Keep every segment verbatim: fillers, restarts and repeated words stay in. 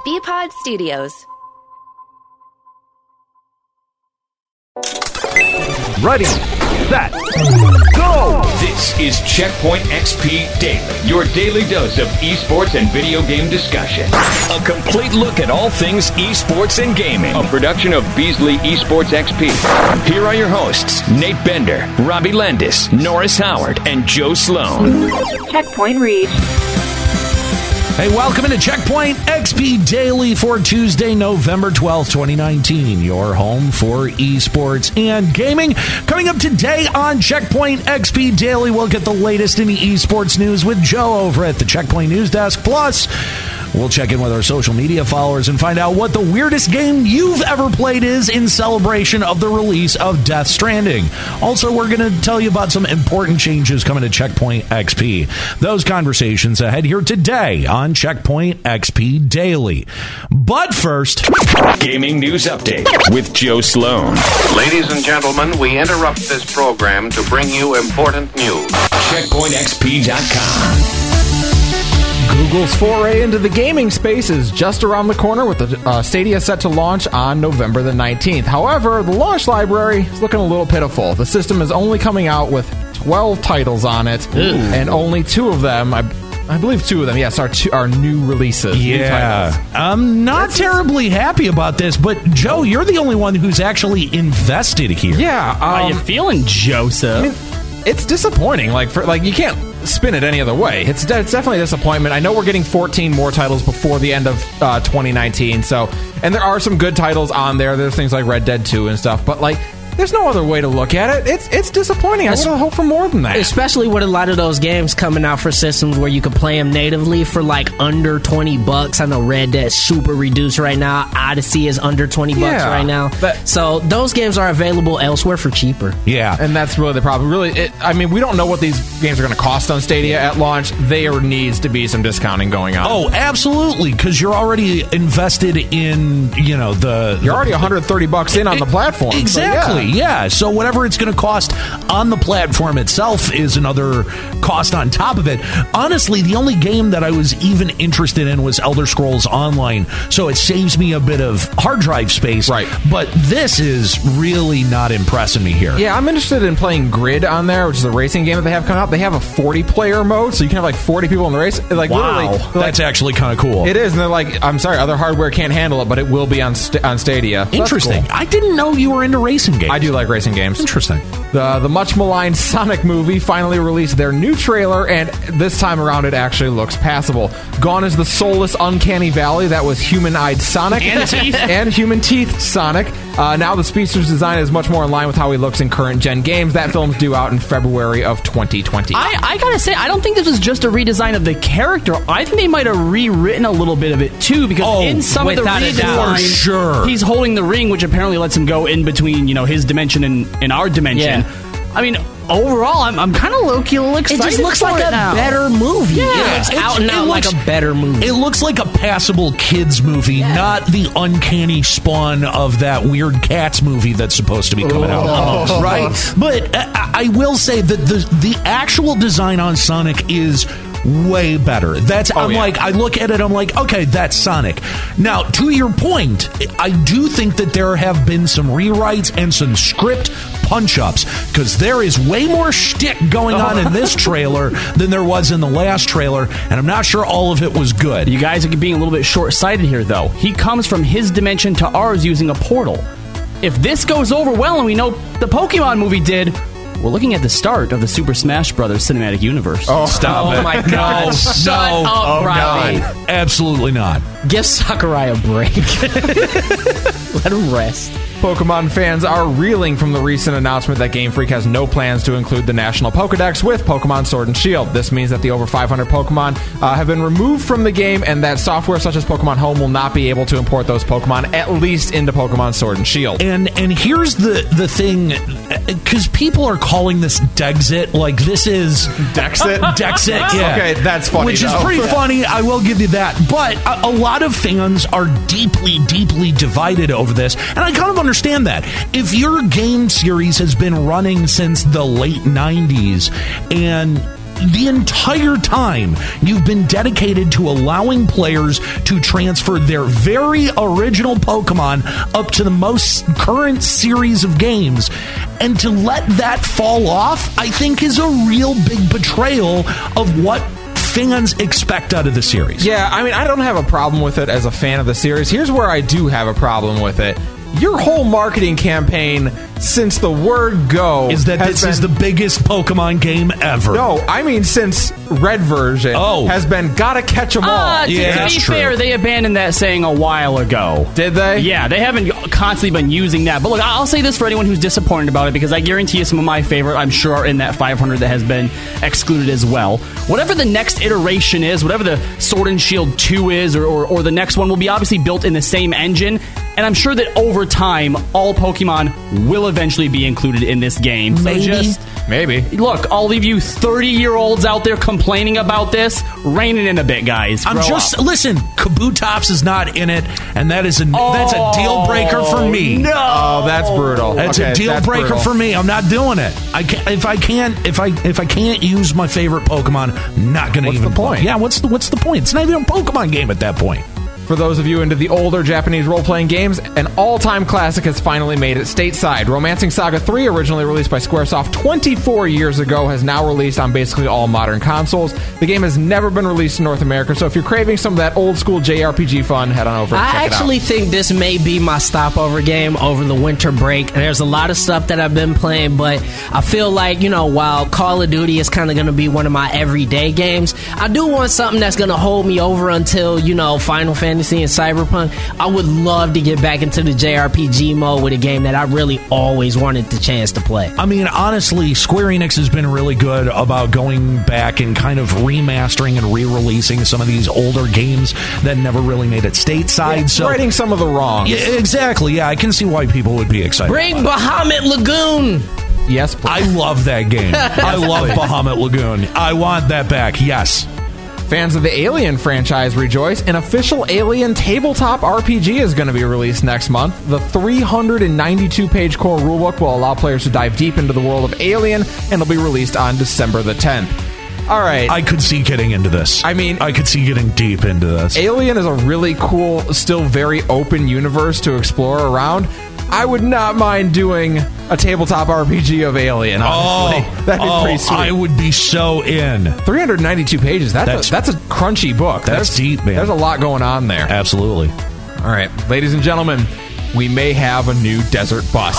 B-Pod Studios. Ready, set, go! This is Checkpoint X P Daily, your daily dose of esports and video game discussion. A complete look at all things esports and gaming. A production of Beasley Esports X P. Here are your hosts, Nate Bender, Robbie Landis, Norris Howard, and Joe Sloan. Checkpoint reached. Hey, welcome into Checkpoint X P Daily for Tuesday, November twelfth, twenty nineteen. Your home for esports and gaming. Coming up today on Checkpoint X P Daily, we'll get the latest in the esports news with Joe over at the Checkpoint News Desk. Plus, we'll check in with our social media followers and find out what the weirdest game you've ever played is in celebration of the release of Death Stranding. Also, we're going to tell you about some important changes coming to Checkpoint X P. Those conversations ahead here today on Checkpoint X P Daily. But first, Gaming News Update with Joe Sloan. Ladies and gentlemen, we interrupt this program to bring you important news. Checkpoint X P dot com. Google's foray into the gaming space is just around the corner with the uh, Stadia set to launch on November the nineteenth. However, the launch library is looking a little pitiful. The system is only coming out with twelve titles on it, Ooh. and only two of them, I, I believe two of them, yes, are, two, are new releases. Yeah. New I'm not That's terribly happy about this, but Joe, you're the only one who's actually invested here. Yeah. Um, How you feeling, Joseph? I mean, it's disappointing. Like, for, like you can't spin it any other way. It's, de- it's definitely a disappointment. I know we're getting fourteen more titles before the end of uh, twenty nineteen, so, and there are some good titles on there. There's things like Red Dead two and stuff, but like, there's no other way to look at it. It's it's disappointing. I would have hoped for more than that. Especially with a lot of those games coming out for systems where you can play them natively for like under twenty bucks. I know Red Dead's super reduced right now. Odyssey is under twenty bucks Yeah, right now. but- so those games are available elsewhere for cheaper. Yeah. And that's really the problem. Really, it, I mean, we don't know what these games are going to cost on Stadia at launch. There needs to be some discounting going on. Oh, absolutely, because you're already invested in, you know, the... You're already one hundred thirty bucks in on the platform. so Exactly, yeah. yeah. So whatever it's going to cost on the platform itself is another cost on top of it. Honestly, the only game that I was even interested in was Elder Scrolls Online, so it saves me a bit of hard drive space. Right. But this is really not impressing me here. Yeah, I'm interested in playing Grid on there, which is a racing game that they have coming out. They have a forty-player mode, so you can have like forty people in the race. Like, Wow, literally, that's like, actually kind of cool. It is, and they're like, I'm sorry, other hardware can't handle it, but it will be on st- on Stadia. So that's Interesting. cool. I didn't know you were into racing games. I do like racing games. Interesting. The the much maligned Sonic movie finally released their new trailer, and this time around it actually looks passable. Gone is the soulless uncanny valley that was human-eyed Sonic And teeth. and human teeth Sonic. Uh, now the speedster's design is much more in line with how he looks in current gen games. That film's due out in February of twenty twenty. I, I gotta say, I don't think this was just a redesign of the character. I think they might have rewritten a little bit of it too, because Oh, in some of the without a doubt. redesign, For sure. he's holding the ring, which apparently lets him go in between, you know, his dimension and, and our dimension. Yeah. I mean, overall, I'm, I'm kind of low-key a little It excited just looks for like it a now. better movie. Yeah. It looks It's- out and it out like looks- a better movie. It looks like a passable kids movie, not the uncanny spawn of that weird Cats movie that's supposed to be coming out, right? But uh, I will say that the the actual design on Sonic is way better. That's I'm yeah. like I look at it, I'm like, okay, that's Sonic. Now, to your point, I do think that there have been some rewrites and some script punch-ups, because there is way more shtick going on in this trailer than there was in the last trailer, and I'm not sure all of it was good. You guys are being a little bit short-sighted here, though. He comes from his dimension to ours using a portal. If this goes over well, and we know the Pokemon movie did, we're looking at the start of the Super Smash Brothers cinematic universe. Oh, Stop oh it. my God. No, Shut no, up, oh, Robbie. God. Absolutely not. Give Sakurai a break. Let him rest. Pokemon fans are reeling from the recent announcement that Game Freak has no plans to include the National Pokedex with Pokemon Sword and Shield. This means that the over five hundred Pokemon uh, have been removed from the game, and that software such as Pokemon Home will not be able to import those Pokemon, at least into Pokemon Sword and Shield. And and here's the the thing, because people are calling this Dexit, like this is Dexit? Dexit, yeah. Okay, that's funny, Which though. is pretty funny. I will give you that. But a, a lot of fans are deeply, deeply divided over this, and I kind of understand that. If your game series has been running since the late nineties and the entire time you've been dedicated to allowing players to transfer their very original Pokemon up to the most current series of games. And to let that fall off, I think, is a real big betrayal of what fans expect out of the series. Yeah, I mean, I don't have a problem with it as a fan of the series. Here's where I do have a problem with it. Your whole marketing campaign since the word go is that this been, is the biggest Pokemon game ever. No, I mean since Red version oh. has been gotta catch them all. Uh, to, yeah, to be true. fair, they abandoned that saying a while ago. Did they? Yeah, they haven't constantly been using that. But look, I'll say this for anyone who's disappointed about it, because I guarantee you some of my favorite, I'm sure, are in that five hundred that has been excluded as well. Whatever the next iteration is, whatever the Sword and Shield two is, or, or, or the next one, will be obviously built in the same engine. And I'm sure that over time, all Pokemon will eventually be included in this game. So Maybe. just... Maybe. Look, all of you thirty-year-olds out there complaining about this, rein it in a bit, guys. I'm Grow just up. listen. Kabutops is not in it, and that is a Oh, that's a deal breaker for me. No, Oh, that's brutal. That's Okay, a deal that's breaker brutal. for me. I'm not doing it. I can't, if I can't if I if I can't use my favorite Pokemon, I'm not going to What's even the point? play. Yeah, what's the what's the point? It's not even a Pokemon game at that point. For those of you into the older Japanese role-playing games, an all-time classic has finally made it stateside. Romancing Saga three, originally released by Squaresoft twenty-four years ago, has now released on basically all modern consoles. The game has never been released in North America, so if you're craving some of that old-school J R P G fun, head on over and I check actually it out. think this may be my stopover game over the winter break. And there's a lot of stuff that I've been playing, but I feel like, you know, while Call of Duty is kind of going to be one of my everyday games, I do want something that's going to hold me over until, you know, Final Fantasy and Cyberpunk. I would love to get back into the J R P G mode with a game that I really always wanted the chance to play. I mean, honestly, Square Enix has been really good about going back and kind of remastering and re-releasing some of these older games that never really made it stateside. Yeah, so righting some of the wrongs. Yeah, exactly. Yeah, I can see why people would be excited. Bring about it. Bahamut Lagoon! Yes, please. I love that game. I love Bahamut Lagoon. I want that back. Yes. Fans of the Alien franchise rejoice. An official Alien tabletop R P G is going to be released next month. The three hundred ninety-two page core rulebook will allow players to dive deep into the world of Alien, and it'll be released on December the tenth. All right. I could see getting into this. I mean- I could see getting deep into this. Alien is a really cool, still very open universe to explore around. I would not mind doing a tabletop R P G of Alien, honestly. Oh, That'd be oh, pretty sweet. I would be so in. three hundred ninety-two pages. That's, That's- a, that's a crunchy book. That's There's- deep, man. There's a lot going on there. Absolutely. All right, ladies and gentlemen, we may have a new desert bus.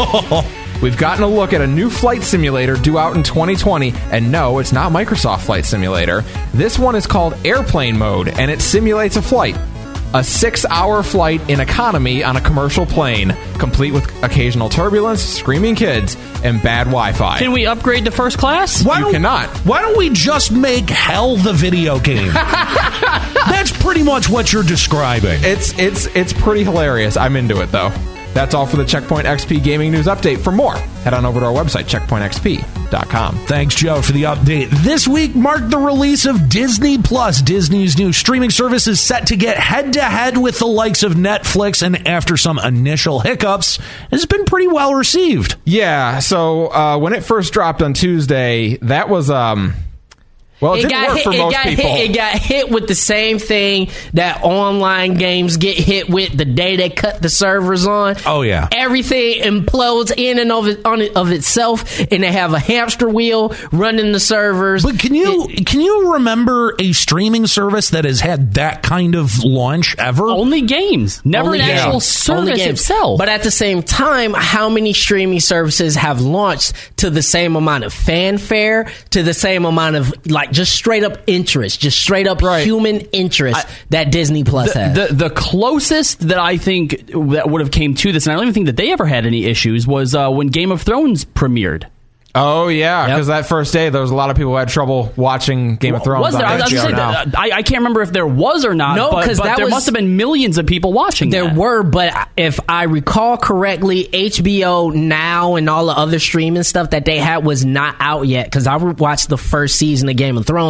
We've gotten a look at a new flight simulator due out in twenty twenty, and no, it's not Microsoft Flight Simulator. This one is called Airplane Mode, and it simulates a flight. A six-hour flight in economy on a commercial plane, complete with occasional turbulence, screaming kids, and bad Wi-Fi. Can we upgrade to first class? Why You don't- cannot. Why don't we just make Hell the video game? That's pretty much what you're describing. It's it's it's pretty hilarious. I'm into it though. That's all for the Checkpoint X P Gaming News Update. For more, head on over to our website, checkpoint x p dot com. Thanks, Joe, for the update. This week marked the release of Disney Plus. Disney's new streaming service is set to get head-to-head with the likes of Netflix, and after some initial hiccups, it's been pretty well received. Yeah, so uh, when it first dropped on Tuesday, that was um well, it, It didn't got work hit. for It most got people. hit. It got hit with the same thing that online games get hit with the day they cut the servers on. Oh, yeah. Everything implodes in and of it, on it, of itself, and they have a hamster wheel running the servers. But can you can you remember a streaming service that has had that kind of launch ever? Only games, never Only an games. actual Only service games. itself. But at the same time, how many streaming services have launched to the same amount of fanfare, to the same amount of like just straight up interest, just straight up Right. human interest I- that Disney Plus has? the, the the closest that I think that would have came to this, and I don't even think that they ever had any issues, was uh, when Game of Thrones premiered. Oh yeah, Yep. because that first day there was a lot of people who had trouble watching Game of Thrones. Was there? on I, was H B O gonna say, now. that, uh, I, I can't remember if there was or not. No, but, 'cause but that there was- must have been millions of people watching. There that. were, but if I recall correctly, H B O Now and all the other streaming stuff that they had was not out yet, because I watched the first season of Game of Thrones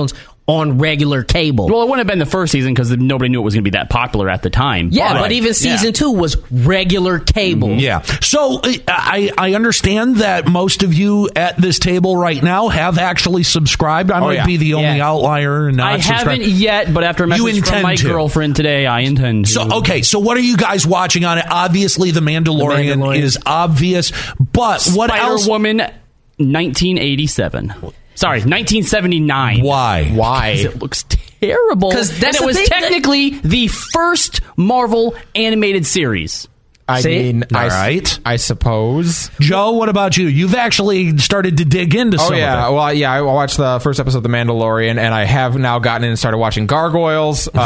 on regular cable. Well, it wouldn't have been the first season because nobody knew it was going to be that popular at the time. Yeah, but, but even season yeah. two was regular cable. Yeah. So uh, I, I understand that most of you at this table right now have actually subscribed. I Oh, might yeah. be the only Yeah. outlier not I subscribed. haven't yet, but after a You message from intend my to. girlfriend today, I intend to. So, okay, so what are you guys watching on it? Obviously, The Mandalorian, The Mandalorian. is obvious, but what else? Spider-Woman nineteen eighty-seven. Sorry, nineteen seventy-nine. Why? Why? Because it looks terrible. 'Cause that's and it the was thing that- technically the first Marvel animated series. I See? mean, All I, right. I suppose. Joe, what about you? You've actually started to dig into Oh some yeah, of it. well yeah. I watched the first episode of The Mandalorian, and I have now gotten in and started watching Gargoyles. Uh,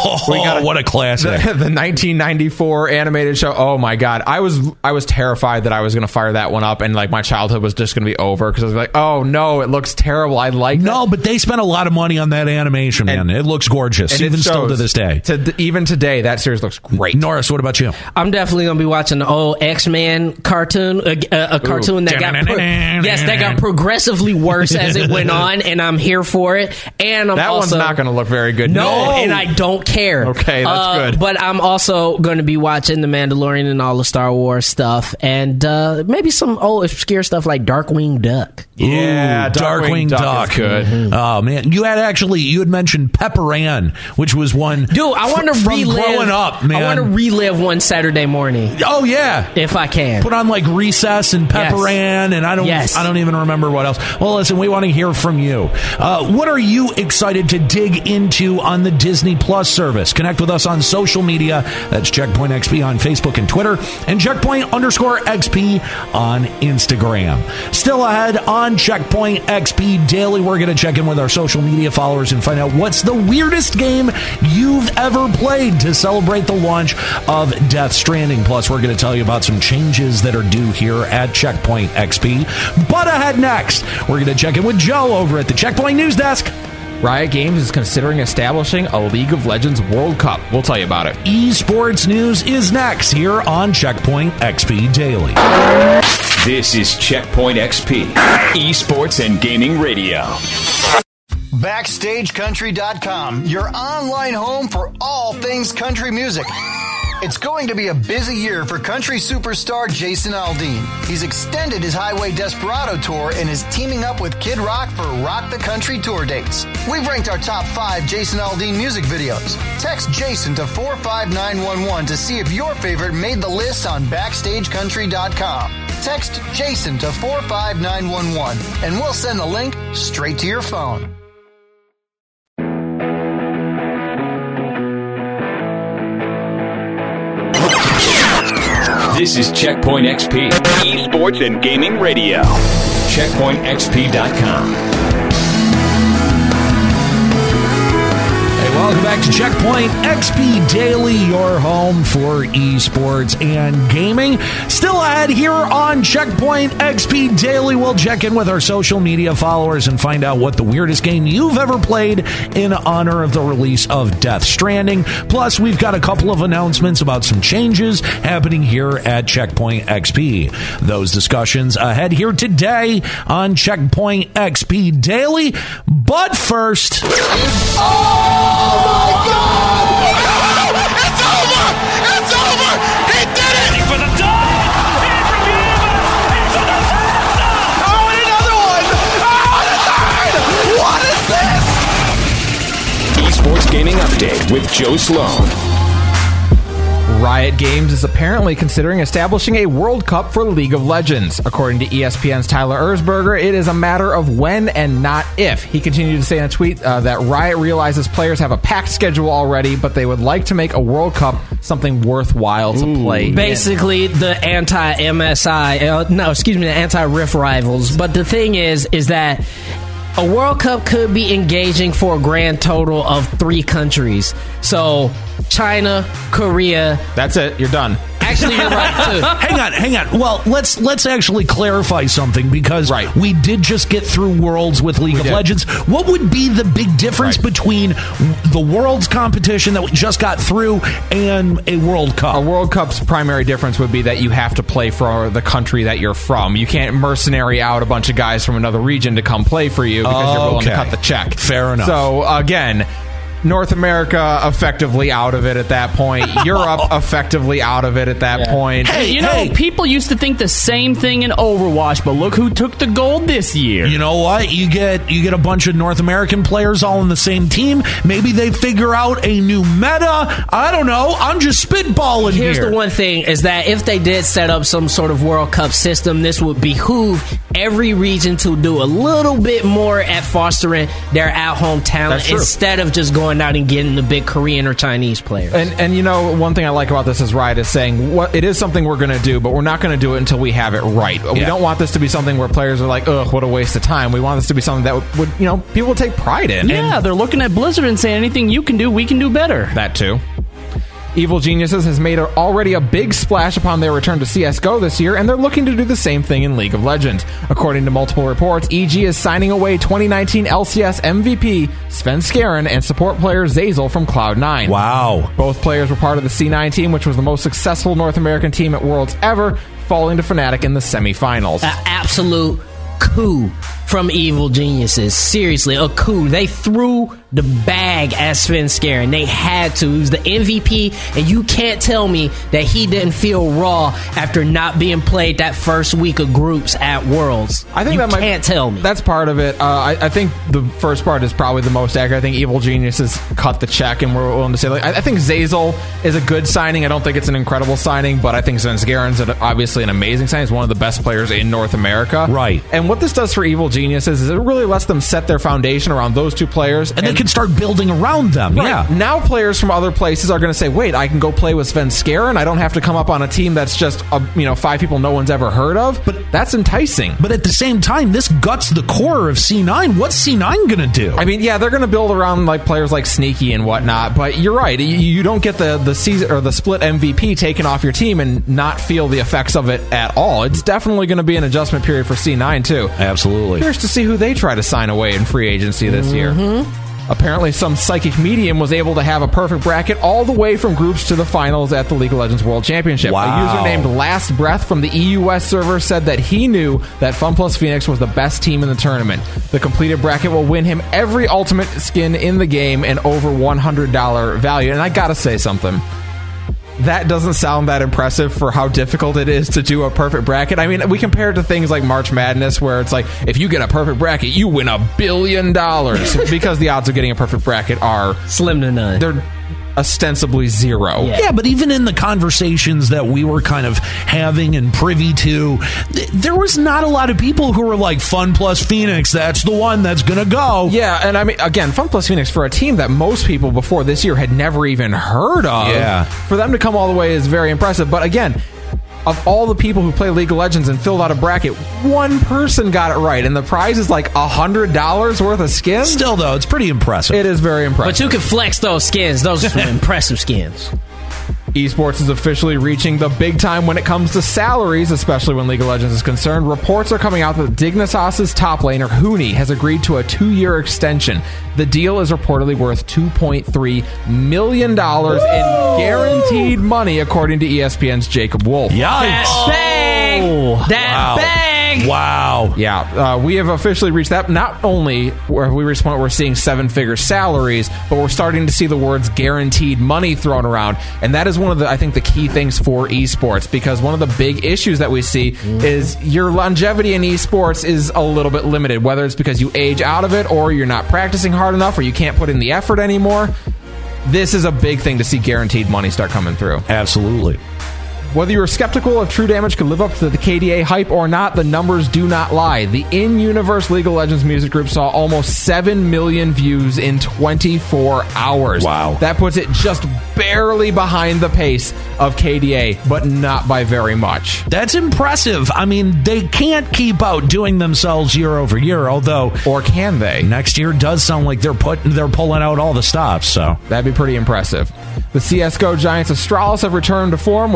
Oh, what a classic. The, the nineteen ninety-four animated show. Oh my god, I was I was terrified that I was going to fire that one up, and like my childhood was just going to be over because I was like, oh no, it looks terrible. I like No, but they spent a lot of money on that animation, man. And- it looks gorgeous, and it even still shows. to this day. To, even today, that series looks great. Norris, what about you? I'm definitely gonna be watching the old X-Men cartoon, a, a, a cartoon that got pro- yes, that got progressively worse as it went on, and I'm here for it. And I'm That also, one's not going to look very good. No, and I don't care. Okay, that's Uh, good. But I'm also going to be watching The Mandalorian and all the Star Wars stuff, and uh, maybe some old obscure stuff like Darkwing Duck. Yeah, Ooh, Darkwing Duck is good. Mm-hmm. Oh man, you had actually you had mentioned Pepper Ann, which was one. Dude, I want to from relive. growing up, man. I want to relive one Saturday morning Oh yeah. if I can. Put on like Recess and Pepper Yes. Ann, and I don't, Yes. I don't even remember what else. Well, listen, we want to hear from you. Uh, what are you excited to dig into on the Disney Plus service? Connect with us on social media. That's Checkpoint X P on Facebook and Twitter, and Checkpoint underscore X P on Instagram. Still ahead on Checkpoint X P Daily, we're going to check in with our social media followers and find out what's the weirdest game you've ever played to celebrate the launch of Death Stranding. Plus, we're going to tell you about some changes that are due here at Checkpoint X P. But ahead next, we're going to check in with Joe over at the Checkpoint News Desk. Riot Games is considering establishing a League of Legends World Cup. We'll tell you about it. Esports news is next here on Checkpoint X P Daily. This is Checkpoint X P, Esports and Gaming Radio. Backstage Country dot com, your online home for all things country music. It's going to be a busy year for country superstar Jason Aldean. He's extended his Highway Desperado tour and is teaming up with Kid Rock for Rock the Country tour dates. We've ranked our top five Jason Aldean music videos. Text Jason to four five nine one one to see if your favorite made the list on Backstage Country dot com. Text Jason to four five nine one one and we'll send the link straight to your phone. This is Checkpoint X P, Esports and Gaming Radio. Checkpoint X P dot com. Hey, welcome back to Checkpoint X P Daily, your home for esports and gaming. Still ahead here on Checkpoint X P Daily, we'll check in with our social media followers and find out what the weirdest game you've ever played in honor of the release of Death Stranding. Plus, we've got a couple of announcements about some changes happening here at Checkpoint X P. Those discussions ahead here today on Checkpoint X P Daily. But first... Oh my God! It's over! It's over! He did it! For the dog! Into the first! Oh, and another one! Oh, and a third! What is this? Esports Gaming Update with Joe Sloan. Riot Games is apparently considering establishing a World Cup for League of Legends. According to E S P N's Tyler Erzberger, it is a matter of when and not if. He continued to say in a tweet uh, that Riot realizes players have a packed schedule already, but they would like to make a World Cup something worthwhile to play. Basically, the anti-M S I, uh, no, excuse me, the anti-Rift rivals. But the thing is, is that a World Cup could be engaging for a grand total of three countries. So, China, Korea. That's it. You're done. Actually, you're right too. hang on, hang on. Well, let's let's actually clarify something because Right. we did just get through Worlds with League We of did. Legends. What would be the big difference Right. between the Worlds competition that we just got through and a World Cup? A World Cup's primary difference would be that you have to play for the country that you're from. You can't mercenary out a bunch of guys from another region to come play for you because you're willing to Okay. cut the check. Fair enough. So, again, North America effectively out of it at that point. Europe effectively out of it at that point. Hey, You know, hey. people used to think the same thing in Overwatch, but look who took the gold this year. You know what? You get you get a bunch of North American players all in the same team. Maybe they figure out a new meta. I don't know. I'm just spitballing Here's here. the one thing is that if they did set up some sort of World Cup system, this would behoove every region to do a little bit more at fostering their at-home talent That's true. instead of just going out and getting the big Korean or Chinese players. And and you know, one thing I like about this is Riot is saying what it is something we're going to do, but we're not going to do it until we have it right. We Yeah. don't want this to be something where players are like, ugh, what a waste of time. We want this to be something that would, would you know, people would take pride in. Yeah, they're looking at Blizzard and saying anything you can do, we can do better. That too. Evil Geniuses has made a, already a big splash upon their return to C S G O this year, and they're looking to do the same thing in League of Legends. According to multiple reports, E G is signing away twenty nineteen L C S M V P Sven Skaren and support player Zazel from Cloud nine. Wow. Both players were part of the C nine team, which was the most successful North American team at Worlds ever, falling to Fnatic in the semifinals. An absolute coup from Evil Geniuses. Seriously, a coup. They threw the bag at Sven Skaren. They had to. He was the M V P, and you can't tell me that he didn't feel raw after not being played that first week of groups at Worlds. I think you that might, can't tell me. That's part of it. Uh, I, I think the first part is probably the most accurate. I think Evil Geniuses cut the check, and we're willing to say, like, I, I think Zazel is a good signing. I don't think it's an incredible signing, but I think Sven Skaren's an, obviously an amazing signing. He's one of the best players in North America. Right. And what this does for Evil Geniuses is it really lets them set their foundation around those two players. And, they can start building around them. Right. Yeah. Now players from other places are going to say, wait, I can go play with Sven Skaren. I don't have to come up on a team that's just, a, you know, five people no one's ever heard of. But that's enticing. But at the same time, this guts the core of C nine. What's C nine going to do? I mean, yeah, they're going to build around like players like Sneaky and whatnot, but you're right. You, you don't get the the season or the split M V P taken off your team and not feel the effects of it at all. It's definitely going to be an adjustment period for C nine too. Absolutely. Curious to see who they try to sign away in free agency this Mm-hmm. year. Apparently, some psychic medium was able to have a perfect bracket all the way from groups to the finals at the League of Legends World Championship. Wow. A user named Last Breath from the E U S server said that he knew that FunPlus Phoenix was the best team in the tournament. The completed bracket will win him every ultimate skin in the game and over one hundred dollars value. And I gotta say something. That doesn't sound that impressive for how difficult it is to do a perfect bracket. I mean, we compare it to things like March Madness, where it's like, if you get a perfect bracket, you win a billion dollars. Because the odds of getting a perfect bracket are slim to none. They're ostensibly zero. Yeah. Yeah, but even in the conversations that we were kind of having and privy to, th- there was not a lot of people who were like, Fun Plus Phoenix, that's the one that's going to go. Yeah, and I mean, again, FunPlus Phoenix, for a team that most people before this year had never even heard of, Yeah. for them to come all the way is very impressive. But again, of all the people who play League of Legends and filled out a bracket, one person got it right, and the prize is like one hundred dollars worth of skins? Still, though, it's pretty impressive. It is very impressive. But you can flex those skins. Those are some impressive skins. Esports is officially reaching the big time when it comes to salaries, especially when League of Legends is concerned. Reports are coming out that Dignitas's top laner, Huni, has agreed to a two-year extension. The deal is reportedly worth two point three million dollars in guaranteed money, according to E S P N's Jacob Wolf. Yikes. That bang! That Wow. bang! Wow. Yeah, uh, we have officially reached that. Not only where we reached the point where we're seeing seven-figure salaries, but we're starting to see the words guaranteed money thrown around. And that is one of the, I think, the key things for esports, because one of the big issues that we see mm-hmm. is your longevity in esports is a little bit limited, whether it's because you age out of it or you're not practicing hard enough or you can't put in the effort anymore. This is a big thing to see guaranteed money start coming through. Absolutely. Whether you're skeptical if True Damage could live up to the K D A hype or not, the numbers do not lie. The in-universe League of Legends music group saw almost seven million views in twenty-four hours. Wow. That puts it just barely behind the pace of K D A, but not by very much. That's impressive. I mean, they can't keep outdoing themselves year over year, although... Or can they? Next year does sound like they're putting, they're pulling out all the stops, so... That'd be pretty impressive. The C S G O giants Astralis have returned to form with a massive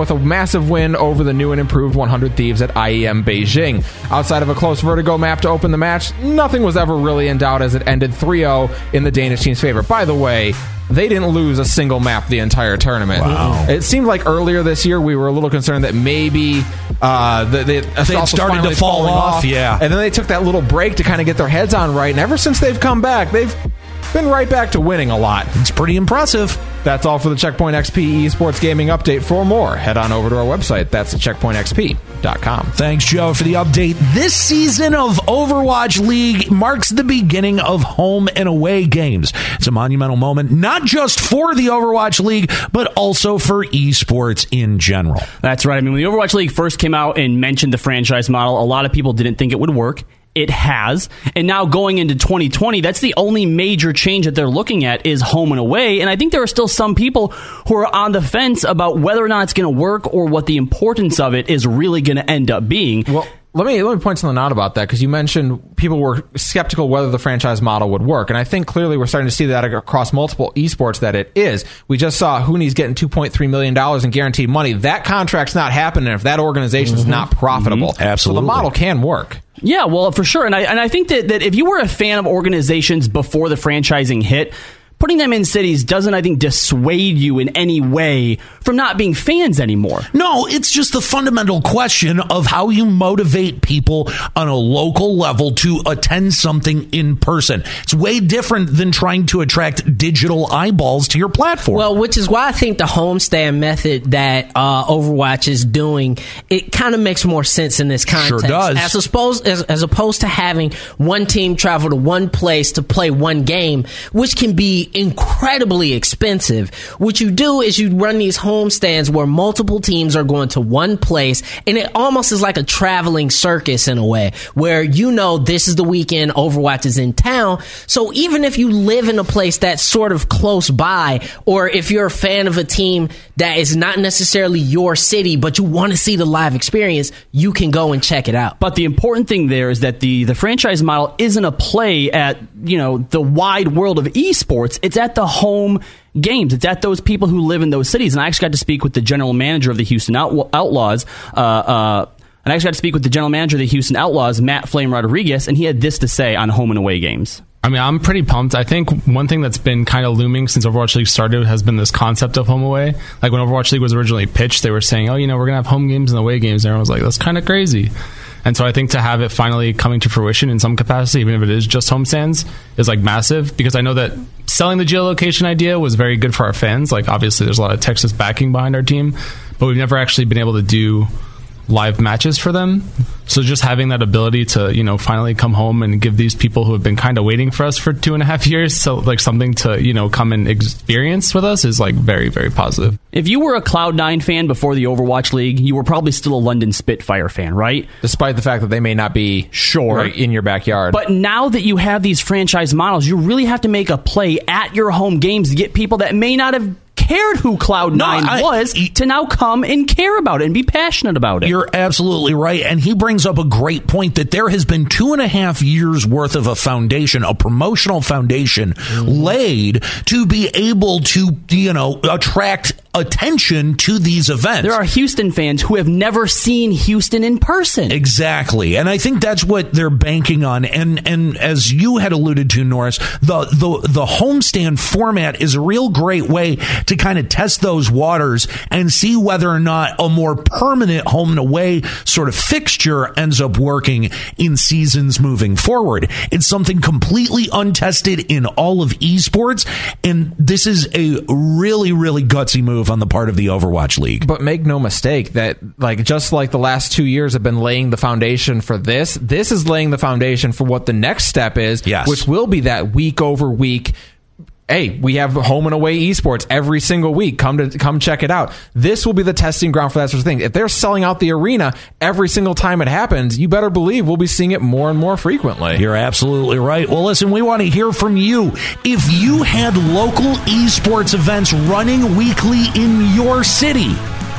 massive win over the new and improved one hundred Thieves at I E M Beijing. Outside of a close Vertigo map to open the match, nothing was ever really in doubt as it ended three oh in the Danish team's favor. By the way, they didn't lose a single map the entire tournament. Wow. It seemed like earlier this year we were a little concerned that maybe uh, the, the they started to fall off, off, yeah. And then they took that little break to kind of get their heads on right. And ever since they've come back, they've been right back to winning a lot. It's pretty impressive. That's all for the Checkpoint X P Esports Gaming Update. For more, head on over to our website. That's checkpoint x p dot com. Thanks, Joe, for the update. This season of Overwatch League marks the beginning of home and away games. It's a monumental moment, not just for the Overwatch League, but also for esports in general. That's right. I mean, when the Overwatch League first came out and mentioned the franchise model, a lot of people didn't think it would work. It has. And now going into twenty twenty, that's the only major change that they're looking at is home and away. And I think there are still some people who are on the fence about whether or not it's going to work or what the importance of it is really going to end up being. Well, let me let me point something out about that, because you mentioned people were skeptical whether the franchise model would work. And I think clearly we're starting to see that across multiple esports that it is. We just saw Hooney's getting two point three million dollars in guaranteed money. That contract's not happening if that organization is mm-hmm. not profitable. Mm-hmm. Absolutely. So the model can work. Yeah, well, for sure. And I and I think that, that if you were a fan of organizations before the franchising hit, putting them in cities doesn't, I think, dissuade you in any way from not being fans anymore. No, it's just the fundamental question of how you motivate people on a local level to attend something in person. It's way different than trying to attract digital eyeballs to your platform. Well, which is why I think the homestand method that uh, Overwatch is doing, it kind of makes more sense in this context. Sure does. As opposed, as, as opposed to having one team travel to one place to play one game, which can be incredibly expensive. What you do is you run these home stands where multiple teams are going to one place, and it almost is like a traveling circus in a way, where you know this is the weekend Overwatch is in town. So even if you live in a place that's sort of close by, or if you're a fan of a team that is not necessarily your city, but you want to see the live experience, you can go and check it out. But the important thing there is that the, the franchise model isn't a play at, you know, the wide world of esports. It's at the home games. It's at those people who live in those cities. And I actually got to speak with the general manager of the Houston Out- Outlaws, uh, uh, and I actually got to speak with the general manager of the Houston Outlaws, Matt Flame Rodriguez, and he had this to say on home and away games. I mean, I'm pretty pumped. I think one thing that's been kind of looming since Overwatch League started has been this concept of home away. Like when Overwatch League was originally pitched, they were saying, oh, you know, we're going to have home games and away games. And everyone was like, that's kind of crazy. And so I think to have it finally coming to fruition in some capacity, even if it is just homestands, is like massive, because I know that selling the geolocation idea was very good for our fans. Like obviously there's a lot of Texas backing behind our team, but we've never actually been able to do live matches for them. So just having that ability to, you know, finally come home and give these people who have been kind of waiting for us for two and a half years, so like something to, you know, come and experience with us is like very, very positive. If you were a Cloud nine fan before the Overwatch League, you were probably still a London Spitfire fan, right? Despite the fact that they may not be sure right in your backyard. But now that you have these franchise models, you really have to make a play at your home games to get people that may not have cared who Cloud nine no, I, was to now come and care about it and be passionate about it. You're absolutely right. And he brings up a great point that there has been two and a half years worth of a foundation, a promotional foundation mm. laid to be able to, you know, attract attention to these events. There are Houston fans who have never seen Houston in person. Exactly. And I think that's what they're banking on. And and as you had alluded to, Norris, the the, the homestand format is a real great way to kind of test those waters and see whether or not a more permanent home and away sort of fixture ends up working in seasons moving forward. It's something completely untested in all of esports, and this is a really, really gutsy move on the part of the Overwatch League. But make no mistake that, like, just like the last two years have been laying the foundation for this, this is laying the foundation for what the next step is, yes. which will be that week over week. Hey, we have home and away esports every single week. Come to come check it out. This will be the testing ground for that sort of thing. If they're selling out the arena every single time it happens, you better believe we'll be seeing it more and more frequently. You're absolutely right. Well, listen, we want to hear from you. If you had local esports events running weekly in your city,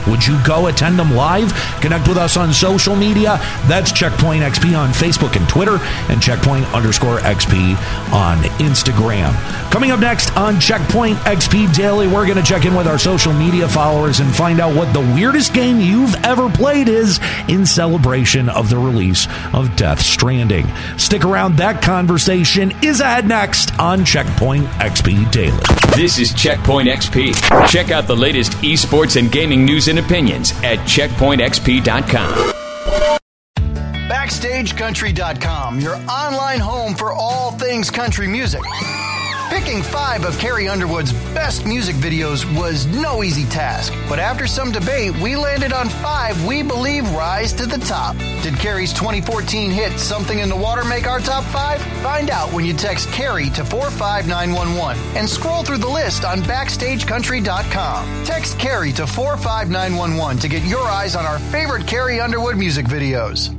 Would you go attend them live? Connect with us on social media. That's Checkpoint X P on Facebook and Twitter, and Checkpoint underscore X P on Instagram. Coming up next on Checkpoint X P Daily, we're going to check in with our social media followers and find out what the weirdest game you've ever played is in celebration of the release of Death Stranding. Stick around. That conversation is ahead next on Checkpoint X P Daily. This is Checkpoint X P. Check out the latest esports and gaming news and opinions at checkpoint x p dot com. Backstage Country dot com, your online home for all things country music. Picking five of Carrie Underwood's best music videos was no easy task, but after some debate, we landed on five we believe rise to the top. Did Carrie's twenty fourteen hit Something in the Water make our top five? Find out when you text Carrie to four five nine one one and scroll through the list on Backstage Country dot com. Text Carrie to four five nine one one to get your eyes on our favorite Carrie Underwood music videos.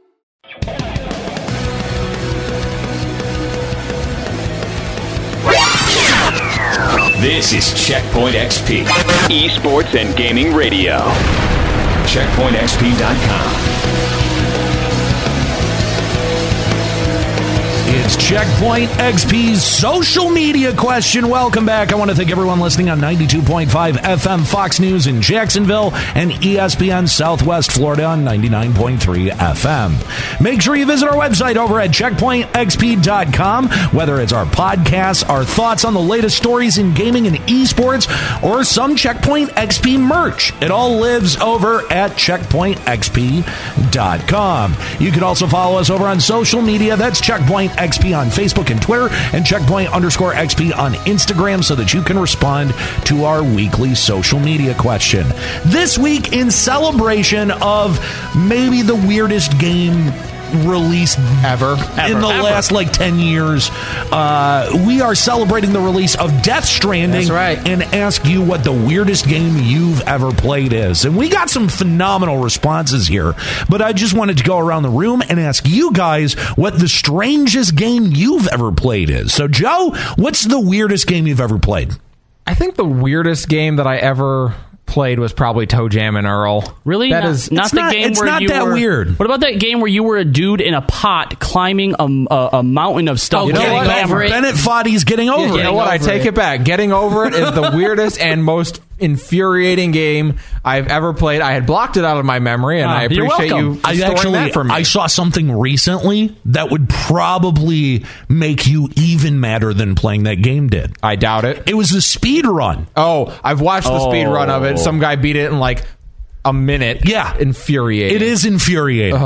This is Checkpoint X P, esports and gaming radio. checkpoint x p dot com. It's Checkpoint X P's social media question. Welcome back. I want to thank everyone listening on ninety-two point five F M Fox News in Jacksonville and E S P N Southwest Florida on ninety-nine point three F M. Make sure you visit our website over at checkpoint x p dot com. Whether it's our podcasts, our thoughts on the latest stories in gaming and esports, or some Checkpoint X P merch, it all lives over at checkpoint x p dot com. You can also follow us over on social media. That's Checkpoint X P on Facebook and Twitter, and Checkpoint underscore X P on Instagram, so that you can respond to our weekly social media question. This week, in celebration of maybe the weirdest game released ever, ever in the ever. last like ten years, uh, we are celebrating the release of Death Stranding. That's right. And ask you what the weirdest game you've ever played is. And we got some phenomenal responses here, but I just wanted to go around the room and ask you guys what the strangest game you've ever played is. So Joe, what's the weirdest game you've ever played? I think the weirdest game that I ever played was probably Toe Jam and Earl. Really? That not, is not it's the not- game it's where not you that were, weird. What about that game where you were a dude in a pot climbing a, a, a mountain of stuff? Oh, You know Getting what? Over It. Bennett Foddy's Getting Over You It. know what? I Over take It. it back. Getting Over It is the weirdest and most infuriating game I've ever played. I had blocked it out of my memory, and Ah, I you're appreciate welcome. you I storing actually that for me. I saw something recently that would probably make you even madder than playing that game did. I doubt it. It was a speed run. Oh, I've watched the Oh. speed run of it. Some guy beat it in like a minute. Yeah. Infuriating. It is infuriating.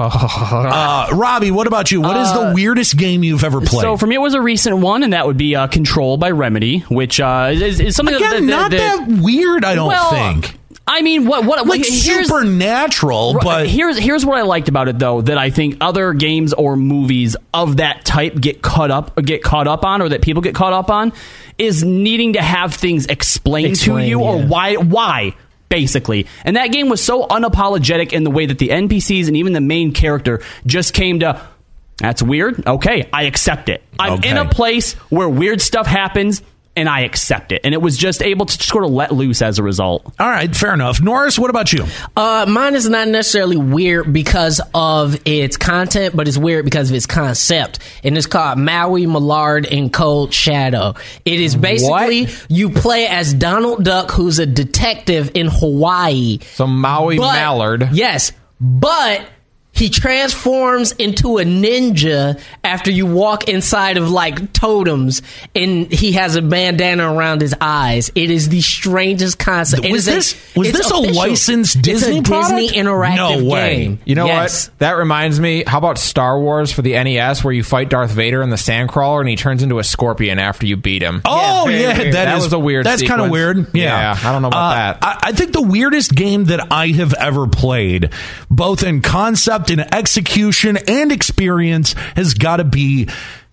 Uh, Robbie, what about you? What is the weirdest game you've ever played? So for me, it was a recent one, and that would be uh, Control by Remedy, which uh, is, is something Again, that, not that, that weird, I don't well, think. I mean, what what Like here's, supernatural, but here's here's what I liked about it though, that I think other games or movies of that type get caught up get caught up on, or that people get caught up on, is needing to have things explained Explain, to you, or yeah. why why. Basically. And that game was so unapologetic in the way that the N P Cs and even the main character just came to, that's weird. Okay, I accept it. I'm Okay. in a place where weird stuff happens, and I accept it. And it was just able to sort of let loose as a result. all right, fair enough. Norris, what about you? Uh, mine is not necessarily weird because of its content, but it's weird because of its concept. And it's called Maui, Millard, and Cold Shadow. It is basically, you play as Donald Duck, who's a detective in Hawaii. So Maui But- Mallard. Yes, but he transforms into a ninja after you walk inside of like totems, and he has a bandana around his eyes. It is the strangest concept. It Was is a- this was it's this a official. licensed Disney It's a product? Disney interactive No way. game. You know Yes. what? That reminds me. How about Star Wars for the N E S, where you fight Darth Vader in the Sandcrawler and he turns into a scorpion after you beat him? Oh very yeah, weird. that That is was a weird That's kind of sequence. weird. Yeah. Yeah, I don't know about Uh, that. I, I think the weirdest game that I have ever played, both in concept and execution and experience, has got to be